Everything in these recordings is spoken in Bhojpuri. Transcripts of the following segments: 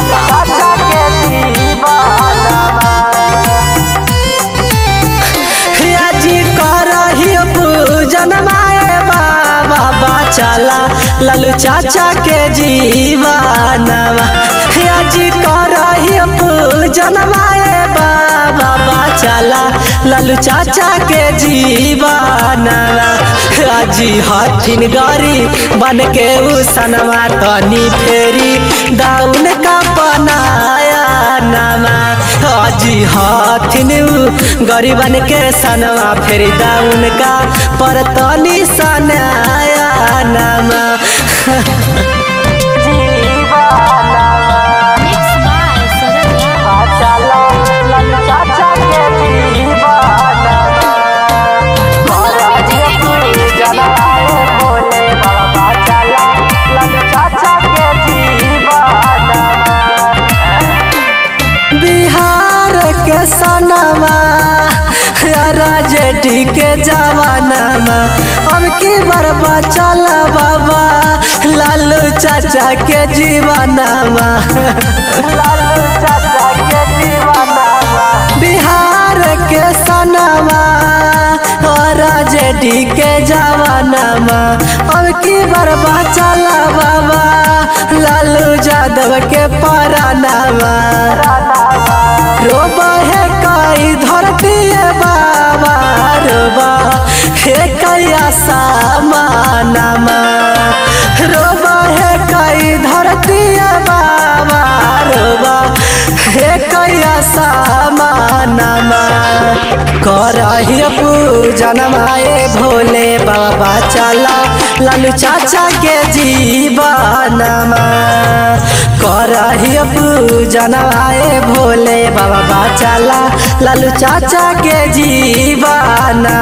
चाचा के जीवनमा जी करही पूजनमा बाबा चला लालू चाचा के जीवनमा जी करही पूजनमा बाबा चला लालू चाचा के जीवनमा जी हथिन गरी बन के उसनमा तनी फेरी दाउन का बनाया नमा जी हथिन गरी बन के सनवा फेरी दाउन का पर तनी सनाया नमा बिहार के सनमा राजेटी के जवानमा अब की बरबा चल बाबा लालू चाचा के जीवनमा लालू चाचा के जीवनमा बिहार के सनमा राजेटी के जवानमा अब की बरबा चल बाबा लालू यादव के परानामा रोबा है कई धरती बाबा रोबा है कैया सामानमा रोबा है कई धरती बाबा रोबा है कैया सामानमा करही पूजनमा भोले बाबा चला लालू चाचा के जीवनमा करही पूजनमा भोले बाबा चला लालू चाचा के जीवनमा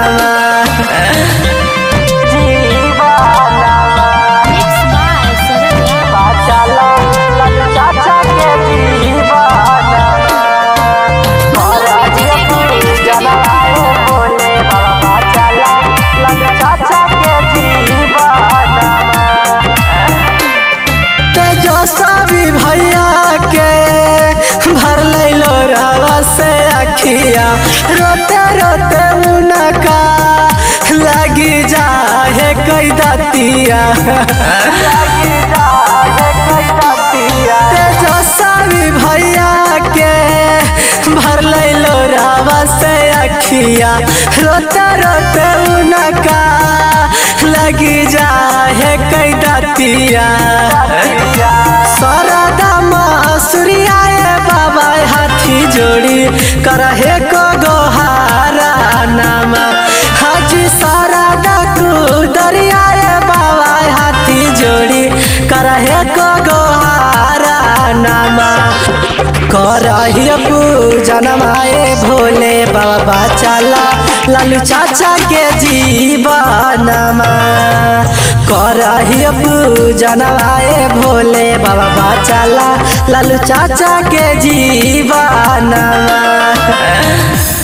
तेजस्वी भैया के भर लो रवा से अखिया रोते रोते उनका लगी जाए कई दतिया तेजस्वी भैया के भर लो रवा से अखिया रोते रोते उनका लगी जाए कई दतिया सरदा सूर्या बाबा हाथी जोड़ी करहे को गोहारा नामा हाजी सरदा कुदरिया बाबा हाथी जोड़ी करहे को गोहारा नामा करही पूजनमा भोले बाबा चला लालू चाचा के जीवनमा करही पूजनमा भोले बाबा चला लालू चाचा के जीवनमा।